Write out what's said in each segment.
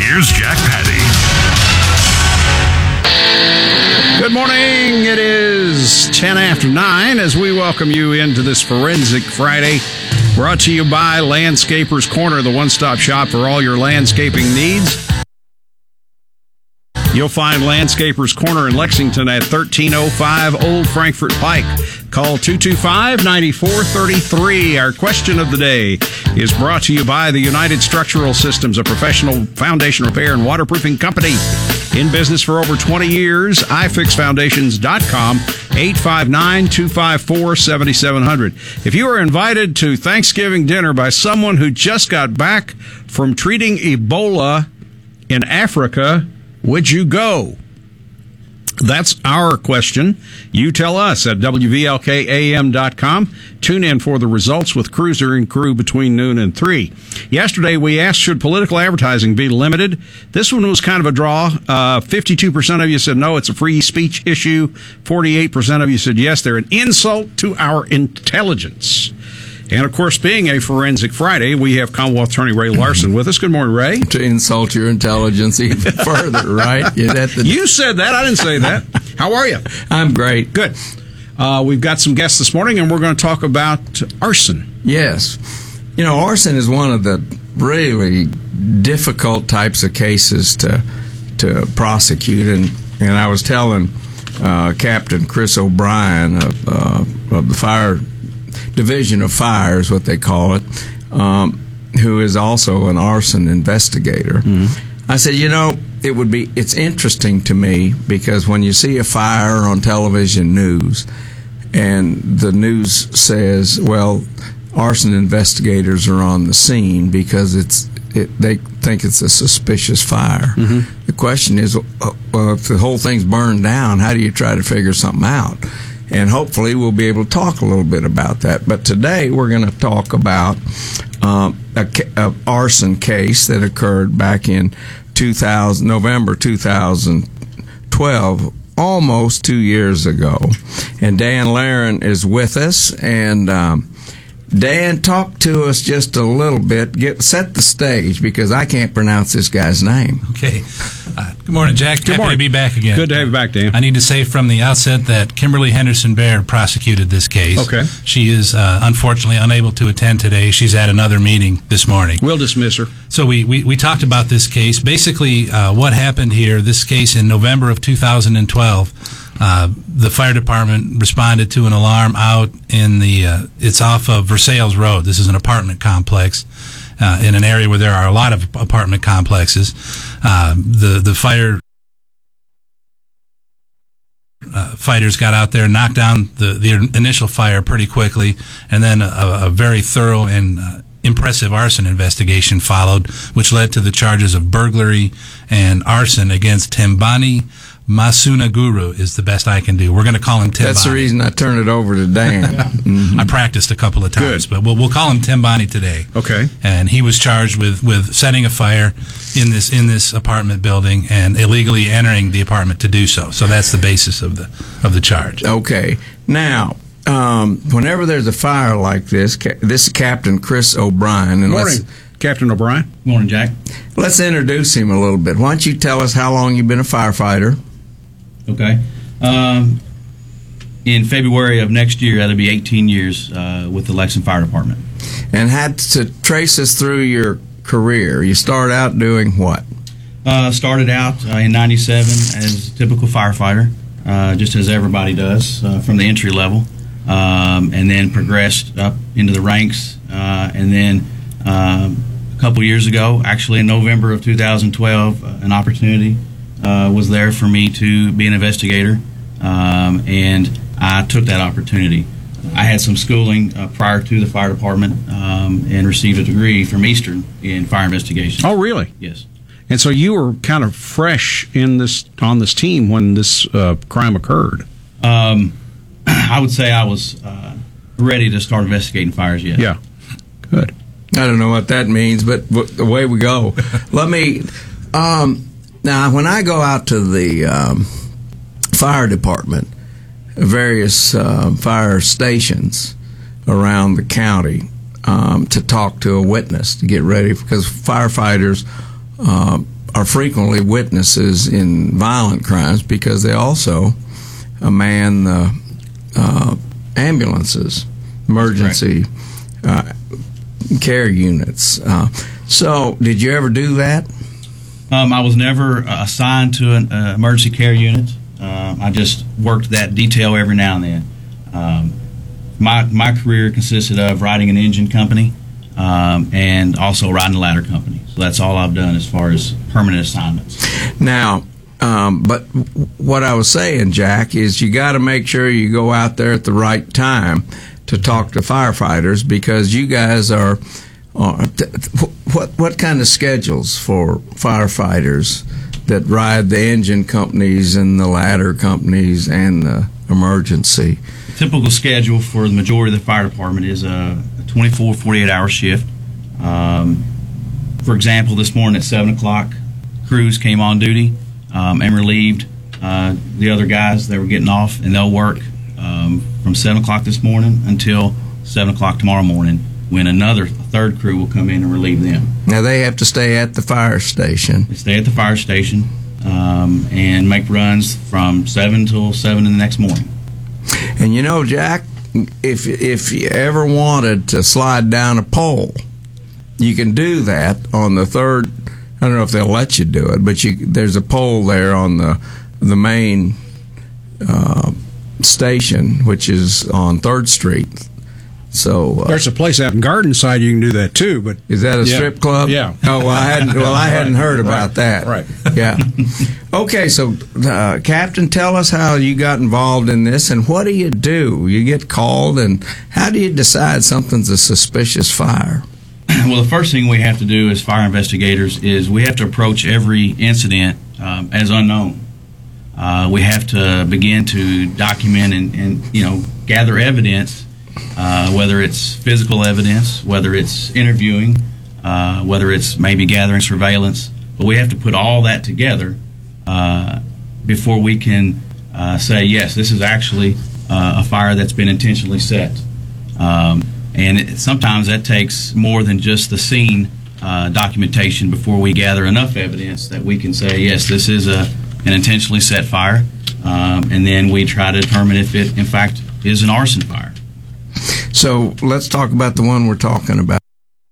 Here's Jack Patty. Good morning. It is 10 after 9 as we welcome you into this Forensic Friday, brought to you by Landscapers Corner, the one-stop shop for all your landscaping needs. You'll find Landscapers Corner in Lexington at 1305 Old Frankfort Pike. Call 225-9433. Our question of the day is brought to you by the United Structural Systems, a professional foundation repair and waterproofing company. In business for over 20 years, ifixfoundations.com, 859-254-7700. If you are invited to Thanksgiving dinner by someone who just got back from treating Ebola in Africa, would you go? That's our question. You tell us at WVLKAM.com. Tune in for the results with Cruiser and Crew between noon and 3. Yesterday, we asked, should political advertising be limited? This one was kind of a draw. 52% of you said no, it's a free speech issue. 48% of you said yes, they're an insult to our intelligence. And, of course, being a Forensic Friday, we have Commonwealth Attorney Ray Larson with us. Good morning, Ray. To insult your intelligence even further, right? You said that. I didn't say that. How are you? I'm great. Good. We've got some guests this morning, and we're going to talk about arson. Yes. You know, arson is one of the really difficult types of cases to prosecute. And I was telling Captain Chris O'Brien of the Fire Division of Fire is what they call it, who is also an arson investigator. Mm-hmm. I said, you know, it's interesting to me because when you see a fire on television news and the news says, well, arson investigators are on the scene because they think it's a suspicious fire. Mm-hmm. The question is, well, if the whole thing's burned down, how do you try to figure something out? And hopefully we'll be able to talk a little bit about that. But today we're going to talk about a arson case that occurred back in November 2012, almost 2 years ago. And Dan Laren is with us. And Dan, talk to us just a little bit. Set the stage because I can't pronounce this guy's name. Okay. Good morning, Jack. Happy to be back again. Good to have you back, Dan. I need to say from the outset that Kimberly Henderson Baird prosecuted this case. Okay. She is unfortunately unable to attend today. She's at another meeting this morning. We'll dismiss her. So we talked about this case. Basically, what happened here, this case in November of 2012, the fire department responded to an alarm out in it's off of Versailles Road. This is an apartment complex in an area where there are a lot of apartment complexes. The fighters got out there, knocked down the initial fire pretty quickly, and then a very thorough and impressive arson investigation followed, which led to the charges of burglary and arson against Tembani Masunaguru is the best I can do. We're going to call him Tembani. That's the reason I turned it over to Dan. Mm-hmm. I practiced a couple of times, but we'll call him Tembani today. Okay. And he was charged with setting a fire in this apartment building and illegally entering the apartment to do so. So that's the basis of the charge. Okay. Now, whenever there's a fire like this is Captain Chris O'Brien. And morning, Captain O'Brien. Morning, Jack. Let's introduce him a little bit. Why don't you tell us how long you've been a firefighter? Okay. In February of next year, that'll be 18 years with the Lexington Fire Department. And had to trace us through your career. You started out doing what? Started out in 97 as a typical firefighter, just as everybody does, from the entry level, and then progressed up into the ranks. And then a couple years ago, actually in November of 2012, an opportunity was there for me to be an investigator, and I took that opportunity. I had some schooling prior to the fire department and received a degree from Eastern in fire investigation. Oh, really? Yes. And so you were kind of fresh on this team when this crime occurred. I would say I was ready to start investigating fires yet. Yeah. Good. I don't know what that means, but away we go. Let me... now, when I go out to the fire department, various fire stations around the county to talk to a witness to get ready, because firefighters are frequently witnesses in violent crimes because they also man the ambulances, emergency care units. So, did you ever do that? I was never assigned to an emergency care unit. I just worked that detail every now and then. My career consisted of riding an engine company and also riding a ladder company. So that's all I've done as far as permanent assignments. Now, but what I was saying, Jack, is you got to make sure you go out there at the right time to talk to firefighters, because you guys are what kind of schedules for firefighters that ride the engine companies and the ladder companies and the emergency? The typical schedule for the majority of the fire department is a 24, 48-hour shift. For example, this morning at 7 o'clock, crews came on duty and relieved the other guys that were getting off, and they'll work from 7 o'clock this morning until 7 o'clock tomorrow morning, when a third crew will come in and relieve them. Now, they have to stay at the fire station. They stay at the fire station and make runs from 7 till 7 in the next morning. And you know, Jack, if you ever wanted to slide down a pole, you can do that on the third. I don't know if they'll let you do it, but there's a pole there on the main station, which is on 3rd Street. So there's a place out in Gardenside you can do that too. But is that a strip club? Yeah. Oh, well, I hadn't heard about that. Right. Yeah. Okay, so Captain, tell us how you got involved in this, and what do? You get called, and how do you decide something's a suspicious fire? Well, the first thing we have to do as fire investigators is we have to approach every incident as unknown. We have to begin to document and gather evidence, whether it's physical evidence, whether it's interviewing, whether it's maybe gathering surveillance. But we have to put all that together before we can say, yes, this is actually a fire that's been intentionally set. Sometimes that takes more than just the scene documentation before we gather enough evidence that we can say, yes, this is an intentionally set fire. And then we try to determine if it, in fact, is an arson fire. So let's talk about the one we're talking about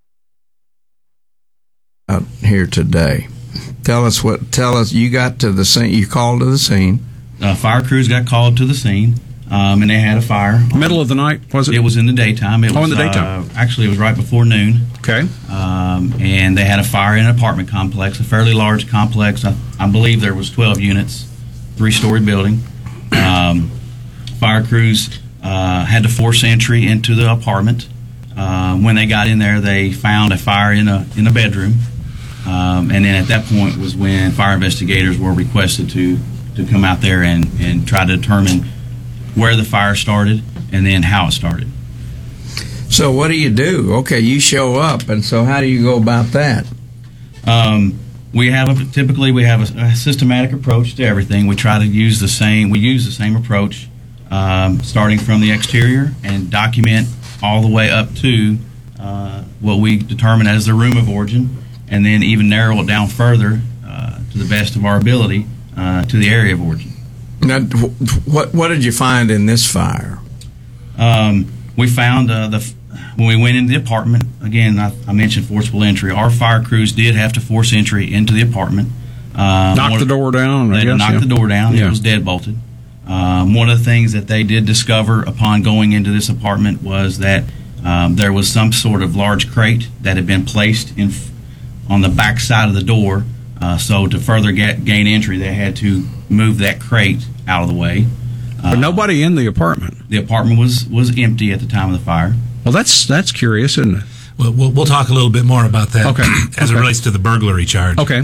here today. Tell us, you got to the scene, you called to the scene. Fire crews got called to the scene. And they had a fire. Middle of the night, was it? It was in the daytime. It was in the daytime. Actually, it was right before noon. Okay. And they had a fire in an apartment complex, a fairly large complex. I believe there was 12 units, 3-story building. Fire crews had to force entry into the apartment. When they got in there, they found a fire in a bedroom. And then at that point was when fire investigators were requested to come out there and try to determine where the fire started and then how it started. So what do you do? Okay, you show up, and so how do you go about that? We have a systematic approach to everything. We try to use the same approach, starting from the exterior and document all the way up to what we determine as the room of origin, and then even narrow it down further to the best of our ability to the area of origin. Now, what did you find in this fire? We found when we went into the apartment, again, I mentioned forcible entry. Our fire crews did have to force entry into the apartment. Knock the door down. They knocked the door down. Yeah. It was deadbolted. One of the things that they did discover upon going into this apartment was that there was some sort of large crate that had been placed on the back side of the door. So to further gain entry, they had to move that crate out of the way. But nobody in the apartment. The apartment was empty at the time of the fire. Well, that's curious, isn't it? Well, we'll talk a little bit more about that. Okay. As it relates to the burglary charge. Okay.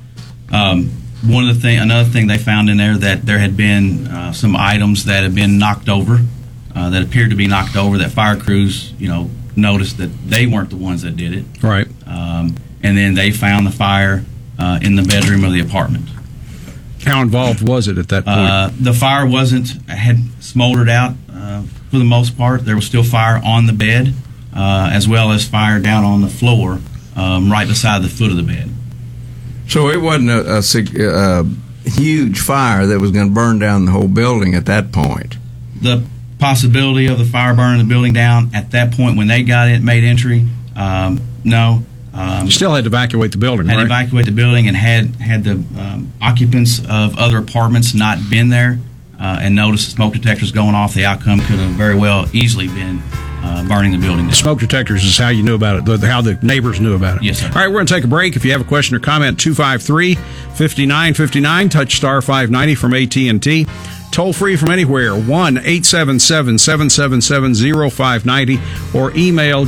Another thing they found in there, that there had been some items that had been knocked over, that appeared to be knocked over. That fire crews, noticed that they weren't the ones that did it. Right. And then they found the fire in the bedroom of the apartment. How involved was it at that point? The fire had smoldered out for the most part. There was still fire on the bed, as well as fire down on the floor, right beside the foot of the bed. So it wasn't a huge fire that was going to burn down the whole building at that point. The possibility of the fire burning the building down at that point when they made entry, no. Still had to evacuate the building, had right? to evacuate the building, and had the occupants of other apartments not been there and noticed the smoke detectors going off, the outcome could have very well easily been burning the building down. Smoke detectors is how you knew about it, how the neighbors knew about it. Yes, sir. All right, we're going to take a break. If you have a question or comment, 253-5959, touch star 590 from AT&T. Toll free from anywhere, 1-877-777-0590, or email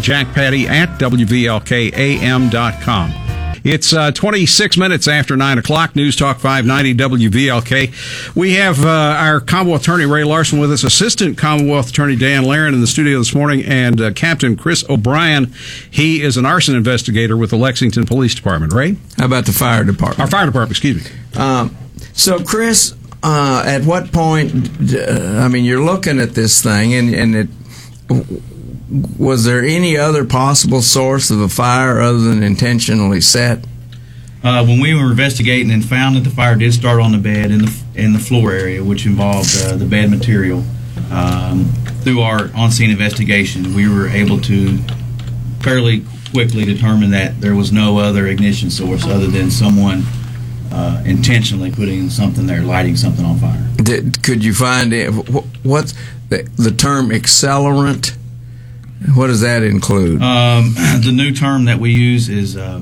jackpatty@wvlkam.com. It's 26 minutes after 9 o'clock, News Talk 590 WVLK. We have our Commonwealth Attorney Ray Larson with us, Assistant Commonwealth Attorney Dan Laren in the studio this morning, and Captain Chris O'Brien. He is an arson investigator with the Lexington Police Department. Ray? How about the fire department? Our fire department, excuse me. So, Chris, at what point, you're looking at this thing, and was there any other possible source of a fire other than intentionally set? When we were investigating and found that the fire did start on the bed in the floor area, which involved the bed material, through our on-scene investigation, we were able to fairly quickly determine that there was no other ignition source other than someone intentionally putting something there, lighting something on fire. Could you find it? What's the term accelerant? What does that include? The new term that we use is, other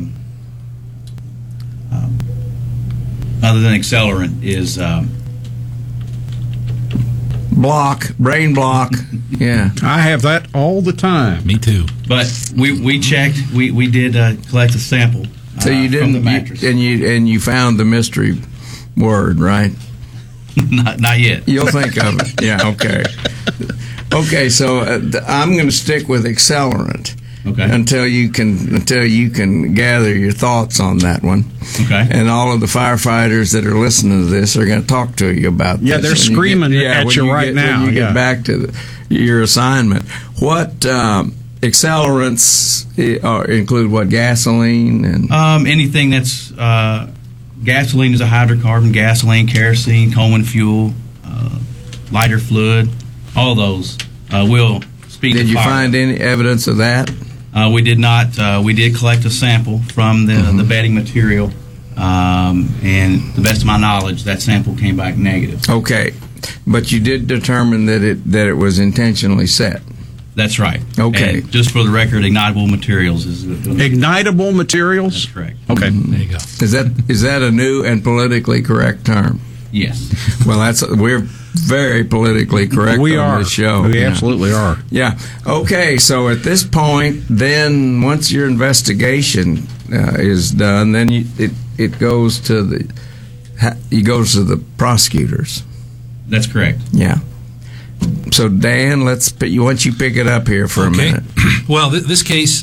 than accelerant, is brain block. Yeah, I have that all the time. Me too. But we checked. We did collect a sample. So you didn't, from the mattress. and you found the mystery word, right? Not yet. You'll think of it. Yeah. Okay. Okay. So I'm going to stick with accelerant. Okay. Until you can gather your thoughts on that one. Okay. And all of the firefighters that are listening to this are going to talk to you about this. Yeah, they're screaming at you right now. When you get back to your assignment, what accelerants include? What, gasoline and anything that's gasoline is a hydrocarbon. Gasoline, kerosene, Coleman fuel, lighter fluid. All those will speak. Did to you fire. find any evidence of that? We did not. We did collect a sample from the bedding material, and to the best of my knowledge, that sample came back negative. Okay, but you did determine that it was intentionally set. That's right. Okay. And just for the record, ignitable materials is Ignitable materials? That's correct. Okay. There you go. Is that a new and politically correct term? Yes. Well, we're very politically correct on this show. We absolutely are. Yeah. Okay. So at this point, then once your investigation is done, then it goes to the prosecutors. That's correct. Yeah. So Dan, once you pick it up here for a minute. Well, this case,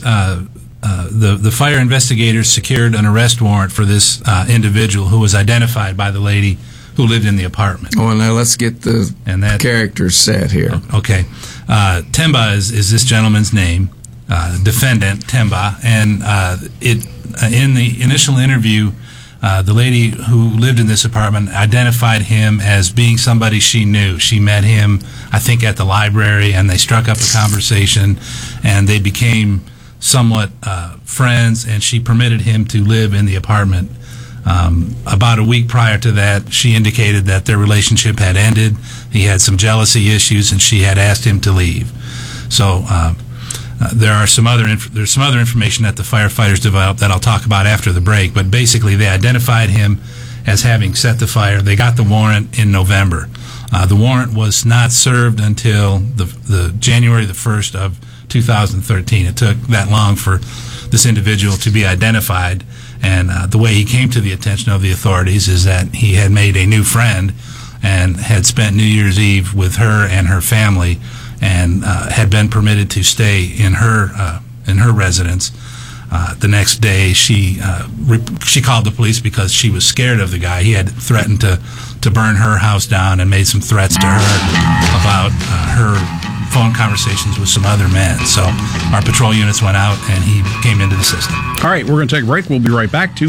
the fire investigators secured an arrest warrant for this individual who was identified by the lady who lived in the apartment. Well, now let's get the characters set here. Okay. Temba is this gentleman's name, defendant Temba, and in the initial interview, the lady who lived in this apartment identified him as being somebody she knew. She met him, I think, at the library, and they struck up a conversation, and they became somewhat friends, and she permitted him to live in the apartment. About a week prior to that, she indicated that their relationship had ended. He had some jealousy issues, and she had asked him to leave. So there's some other information that the firefighters developed that I'll talk about after the break. But basically, they identified him as having set the fire. They got the warrant in November. The warrant was not served until the January the 1st of 2013. It took that long for this individual to be identified. And the way he came to the attention of the authorities is that he had made a new friend and had spent New Year's Eve with her and her family, and had been permitted to stay in her residence. The next day, she called the police because she was scared of the guy. He had threatened to burn her house down and made some threats to her about her phone conversations with some other men. So our patrol units went out, and he came into the system. All right, we're going to take a break. We'll be right back.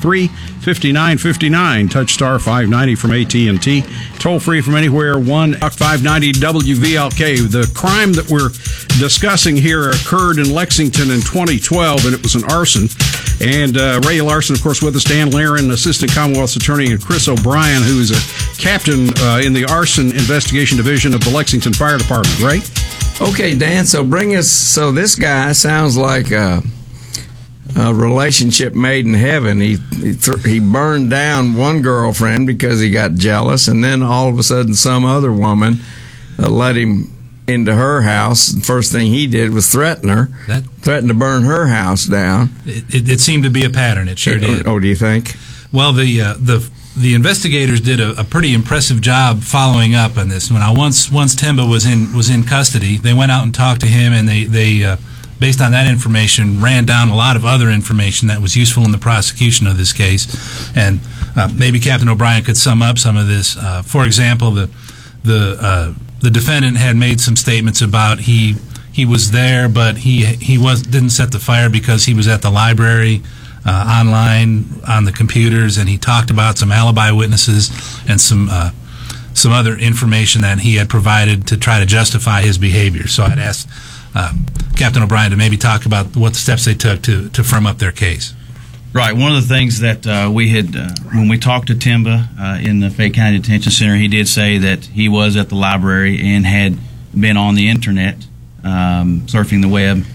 253-5959. Touch star 590 from AT&T. Toll free from anywhere. 1-590 WVLK. The crime that we're discussing here occurred in Lexington in 2012, and it was an arson. And Ray Larson, of course, with us. Dan Laren, Assistant Commonwealth's Attorney, and Chris O'Brien, who is a captain in the Arson Investigation Division of the Lexington Fire Department. Right? Okay, Dan. So this guy sounds like a relationship made in heaven. He burned down one girlfriend because he got jealous, and then all of a sudden some other woman let him into her house. The first thing he did was threaten to burn her house down. It seemed to be a pattern. It sure did. Oh, do you think? Well, the investigators did a pretty impressive job following up on this. Once Timba was in custody, they went out and talked to him, and they based on that information, ran down a lot of other information that was useful in the prosecution of this case. And maybe Captain O'Brien could sum up some of this. For example, the defendant had made some statements about he was there, but he didn't set the fire because he was at the library online on the computers, and he talked about some alibi witnesses and some other information that he had provided to try to justify his behavior. So I'd ask Captain O'Brien to maybe talk about what the steps they took to firm up their case. Right. One of the things that we had, when we talked to Timba in the Fayette County Detention Center, he did say that he was at the library and had been on the internet, surfing the web,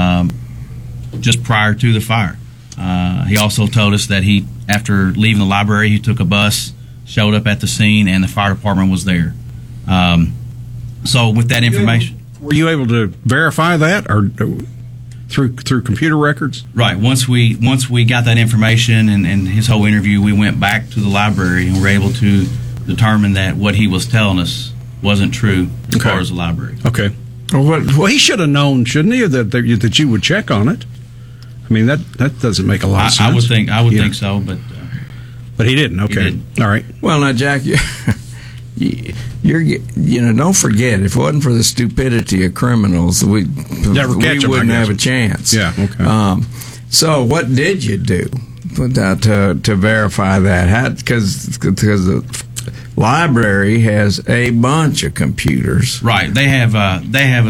just prior to the fire. He also told us that after leaving the library, he took a bus, showed up at the scene, and the fire department was there. So with that information... Were you able to verify that, or through computer records? Right. Once we got that information and his whole interview, we went back to the library and were able to determine that what he was telling us wasn't true as far as the library. Okay. Well, he should have known, shouldn't he, that you would check on it? I mean, that doesn't make a lot of sense. I would think think so, but he didn't. Okay. He didn't. All right. Well, now, Jack, don't forget, if it wasn't for the stupidity of criminals, we wouldn't have a chance. Yeah. Okay. So, what did you do to verify that? Because the library has a bunch of computers. Right. They have a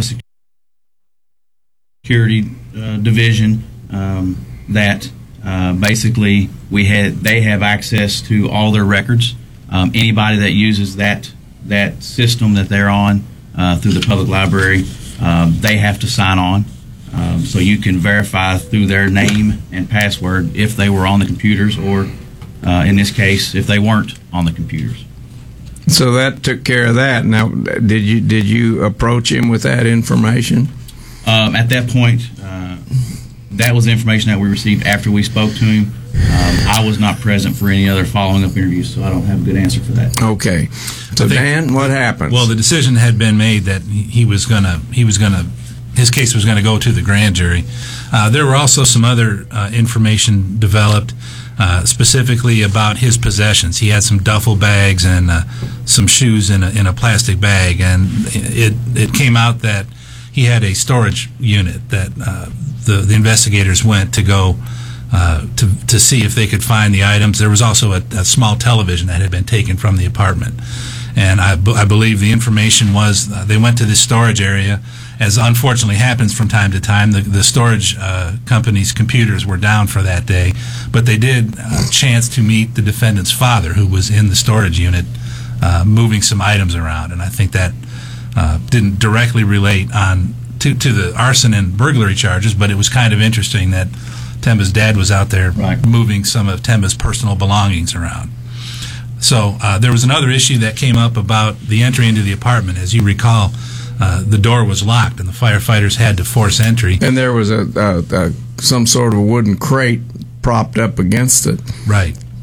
security division that basically they have access to all their records. Anybody that uses that system that they're on through the public library, they have to sign on. So you can verify through their name and password if they were on the computers, or in this case, if they weren't on the computers. So that took care of that. Now, did you approach him with that information? At that point, that was the information that we received after we spoke to him. I was not present for any other following up interviews, so I don't have a good answer for that. Okay. So Dan, what happened? Well, the decision had been made that his case was gonna go to the grand jury. There were also some other information developed, specifically about his possessions. He had some duffel bags and some shoes in a plastic bag, and it came out that he had a storage unit that the investigators went to go to see if they could find the items. There was also a small television that had been taken from the apartment. And I believe the information was they went to this storage area. As unfortunately happens from time to time, the storage company's computers were down for that day. But they did chance to meet the defendant's father, who was in the storage unit moving some items around. And I think that didn't directly relate to the arson and burglary charges, but it was kind of interesting that Temba's dad was out there moving some of Temba's personal belongings around. So there was another issue that came up about the entry into the apartment. As you recall, the door was locked, and the firefighters had to force entry. And there was some sort of a wooden crate propped up against it. Right.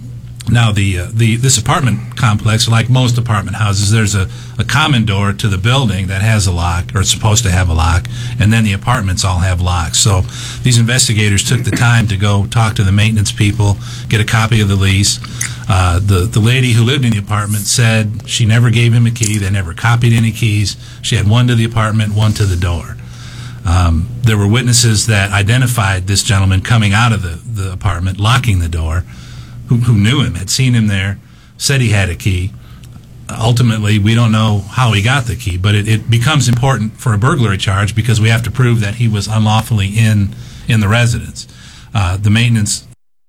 Now, this apartment complex, like most apartment houses, there's a common door to the building that has a lock, or it's supposed to have a lock, and then the apartments all have locks. So these investigators took the time to go talk to the maintenance people, get a copy of the lease. The lady who lived in the apartment said she never gave him a key. They never copied any keys. She had one to the apartment, one to the door. There were witnesses that identified this gentleman coming out of the apartment, locking the door, who knew him, had seen him there, said he had a key. Ultimately, we don't know how he got the key, but it becomes important for a burglary charge because we have to prove that he was unlawfully in the residence. The maintenance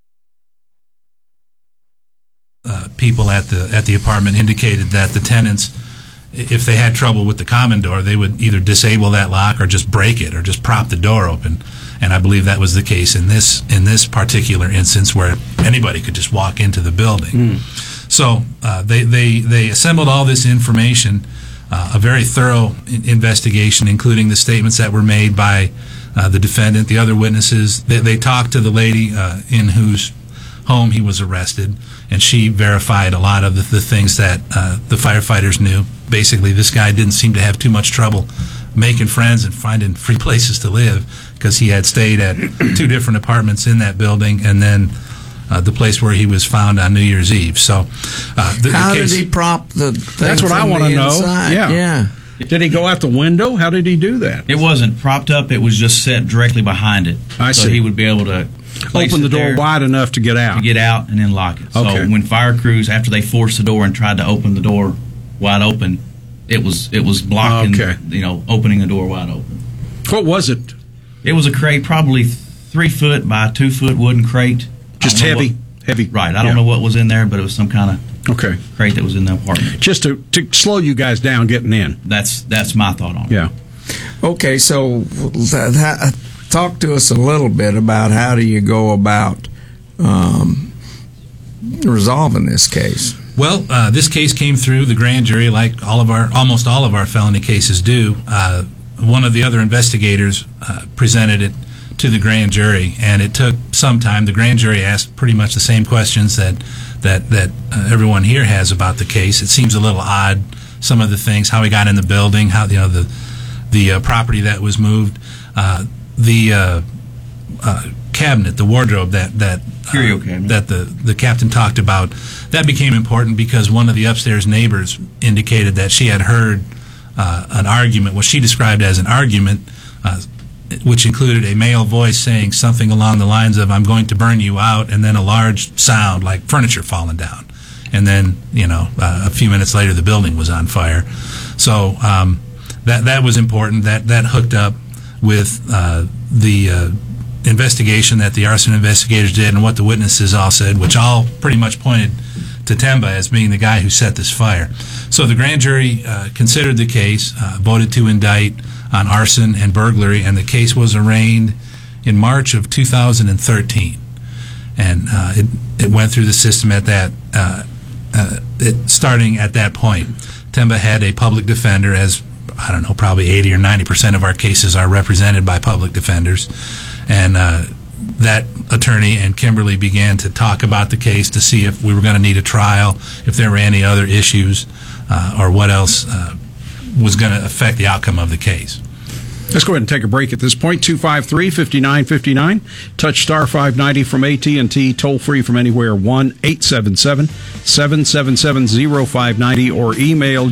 people at the apartment indicated that the tenants, if they had trouble with the common door, they would either disable that lock or just break it or just prop the door open. And I believe that was the case in this particular instance, where anybody could just walk into the building. So they assembled all this information, a very thorough investigation, including the statements that were made by the defendant, the other witnesses. They talked to the lady in whose home he was arrested, and she verified a lot of the things that the firefighters knew. Basically, this guy didn't seem to have too much trouble making friends and finding free places to live, because he had stayed at 2 different apartments in that building, and then the place where he was found on New Year's Eve. So, how did he prop the thing? That's what I want to know. Yeah. Did he go out the window? How did he do that? It wasn't propped up. It was just set directly behind it. I so see. He would be able to open the door wide enough to get out. And then lock it. So Okay. when fire crews, after they forced the door and tried to open the door wide open, it was blocking, Okay. opening the door wide open. What was it? It was a crate, probably 3 foot by 2 foot wooden crate. Just I don't know heavy. Right. I don't know what was in there, but it was some kind of Okay. crate that was in the apartment. Just to slow you guys down getting in. That's my thought on it. Yeah. Okay, so talk to us a little bit about how do you go about resolving this case. Well, this case came through the grand jury like almost all of our felony cases do. One of the other investigators presented it to the grand jury, and it took some time. The grand jury asked pretty much the same questions that everyone here has about the case. It seems a little odd, some of the things, how he got in the building, how the property that was moved, the cabinet, the wardrobe that Curio cabinet that the captain talked about. That became important because one of the upstairs neighbors indicated that she had heard an argument, what she described as an argument, which included a male voice saying something along the lines of, "I'm going to burn you out," and then a large sound like furniture falling down. And then, a few minutes later, the building was on fire. So that was important. That hooked up with the investigation that the arson investigators did and what the witnesses all said, which all pretty much pointed to Temba as being the guy who set this fire. So the grand jury considered the case, voted to indict on arson and burglary, and the case was arraigned in March of 2013. And it went through the system at that, starting at that point. Temba had a public defender, as I don't know, probably 80 or 90% of our cases are represented by public defenders. And that attorney and Kimberly began to talk about the case to see if we were going to need a trial, if there were any other issues, or what else was going to affect the outcome of the case. Let's go ahead and take a break at this point. 253-5959. Touch star 590 from AT&T. Toll free from anywhere. 1-877-777-0590 or email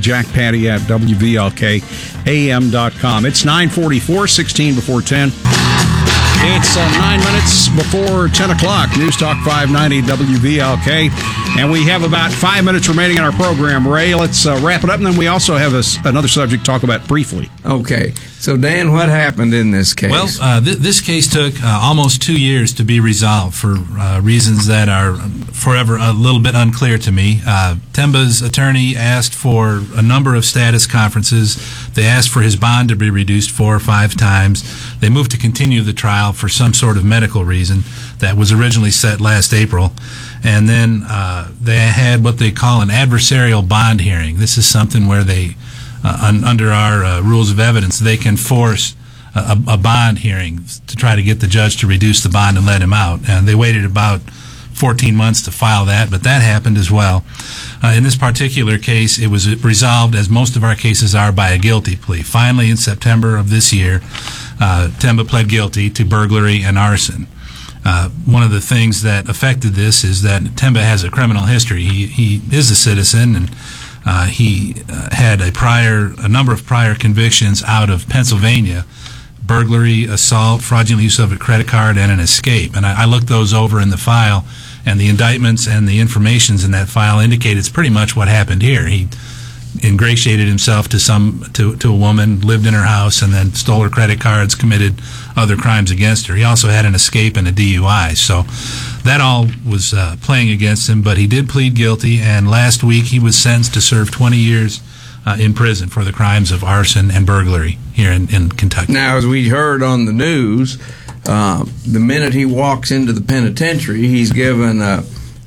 jackpatty@wvlkam.com. It's 9:44, 16 before 10. It's 9 minutes before 10 o'clock. News Talk 590 WVLK. And we have about 5 minutes remaining in our program. Ray, let's wrap it up. And then we also have another subject to talk about briefly. Okay. So, Dan, what happened in this case? Well, this case took almost 2 years to be resolved for reasons that are forever a little bit unclear to me. Temba's attorney asked for a number of status conferences. They asked for his bond to be reduced 4 or 5 times. They moved to continue the trial for some sort of medical reason that was originally set last April. And then they had what they call an adversarial bond hearing. This is something where they, under our rules of evidence, they can force a bond hearing to try to get the judge to reduce the bond and let him out. And they waited about 14 months to file that, but that happened as well. In this particular case, it was resolved, as most of our cases are, by a guilty plea. Finally, in September of this year, Temba pled guilty to burglary and arson. One of the things that affected this is that Temba has a criminal history. He is a citizen, and he had a number of prior convictions out of Pennsylvania: burglary, assault, fraudulent use of a credit card, and an escape. And I looked those over in the file, and the indictments and the informations in that file indicate it's pretty much what happened here. He ingratiated himself to a woman, lived in her house, and then stole her credit cards, committed other crimes against her. He also had an escape and a DUI. So that all was playing against him, but he did plead guilty, and last week he was sentenced to serve 20 years in prison for the crimes of arson and burglary here in Kentucky. Now, as we heard on the news, the minute he walks into the penitentiary, he's given a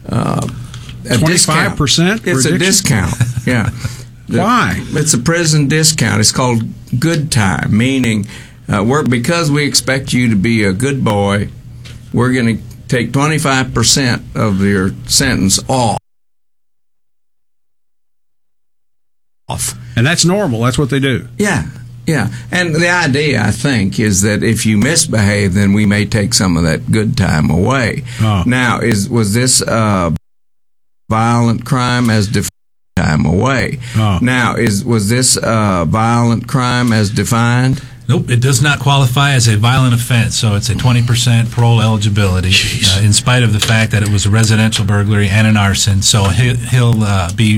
25%? It's a discount, yeah. Why? It's a prison discount. It's called good time, meaning because we expect you to be a good boy, we're going to take 25% of your sentence off. And that's normal. That's what they do. Yeah. And the idea, I think, is that if you misbehave, then we may take some of that good time away. Oh. Now, was this a violent crime as defined? Time away. Oh. Now, was this a violent crime as defined? Nope, it does not qualify as a violent offense, so it's a 20% parole eligibility, in spite of the fact that it was a residential burglary and an arson. So he'll be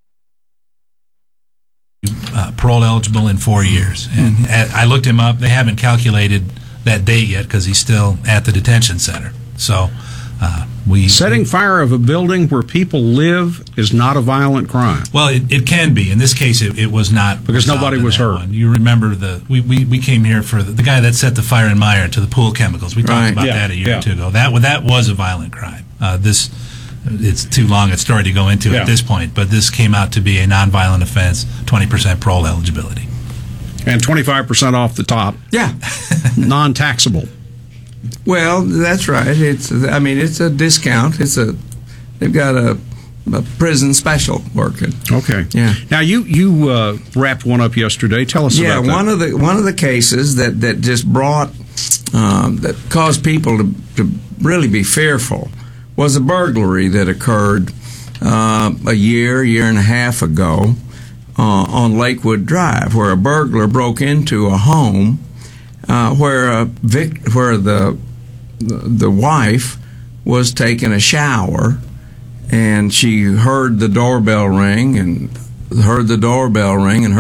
parole eligible in 4 years. And I looked him up. They haven't calculated that date yet because he's still at the detention center. So setting fire of a building where people live is not a violent crime. Well, it can be. In this case, it was not, because nobody was hurt. One. You remember we came here for the guy that set the fire in Meyer to the pool chemicals. We talked about that a year or two ago. That was a violent crime. It's too long a story to go into at this point, but this came out to be a nonviolent offense, 20% parole eligibility, and 25% off the top. Yeah, non-taxable. Well, that's right. It's a discount. They've got a prison special working. Okay. Yeah. Now you wrapped one up yesterday. Tell us about that. Yeah, one of the cases that just brought that caused people to really be fearful was a burglary that occurred a year and a half ago on Lakewood Drive, where a burglar broke into a home where the wife was taking a shower, and she heard the doorbell ring and heard the doorbell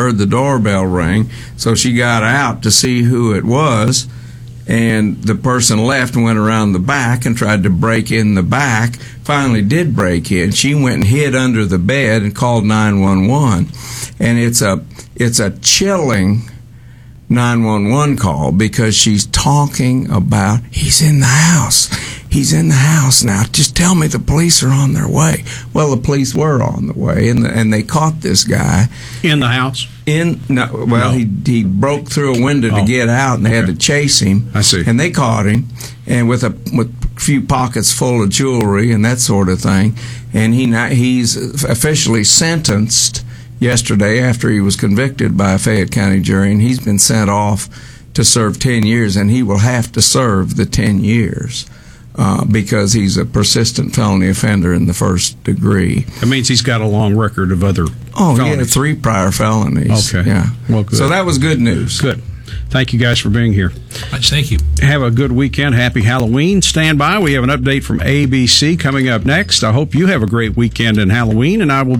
ring. So she got out to see who it was, and the person left and went around the back and tried to break in the back. Finally did break in. She went and hid under the bed and called 911. And it's a chilling 911 call, because she's talking about, he's in the house now, just tell me the police are on their way. Well, the police were on the way, and they caught this guy in the house. He broke through a window to get out, and they had to chase him. I see. And they caught him, and with a few pockets full of jewelry and that sort of thing. And he's officially sentenced yesterday after he was convicted by a Fayette County jury, and he's been sent off to serve 10 years, and he will have to serve the 10 years because he's a persistent felony offender in the first degree. That means he's got a long record of other felonies. He had 3 prior felonies. Okay. Yeah. Well, good. So that was good news. Good. Thank you guys for being here. Thank you. Have a good weekend. Happy Halloween. Stand by. We have an update from ABC coming up next. I hope you have a great weekend in Halloween, and I will